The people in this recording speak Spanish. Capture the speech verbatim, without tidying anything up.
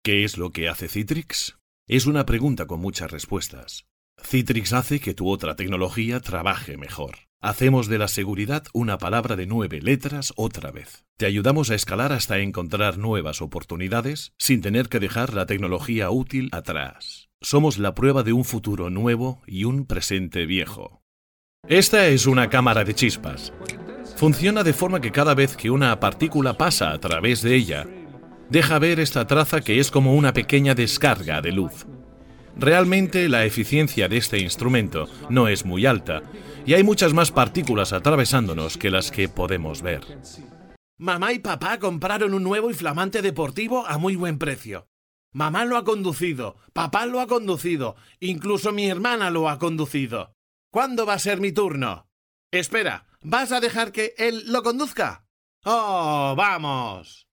¿Qué es lo que hace Citrix? Es una pregunta con muchas respuestas. Citrix hace que tu otra tecnología trabaje mejor. Hacemos de la seguridad una palabra de nueve letras otra vez. Te ayudamos a escalar hasta encontrar nuevas oportunidades sin tener que dejar la tecnología útil atrás. Somos la prueba de un futuro nuevo y un presente viejo. Esta es una cámara de chispas. Funciona de forma que cada vez que una partícula pasa a través de ella, deja ver esta traza que es como una pequeña descarga de luz. Realmente la eficiencia de este instrumento no es muy alta y hay muchas más partículas atravesándonos que las que podemos ver. Mamá y papá compraron un nuevo y flamante deportivo a muy buen precio. Mamá lo ha conducido, papá lo ha conducido, incluso mi hermana lo ha conducido. ¿Cuándo va a ser mi turno? Espera, ¿vas a dejar que él lo conduzca? ¡Oh, vamos!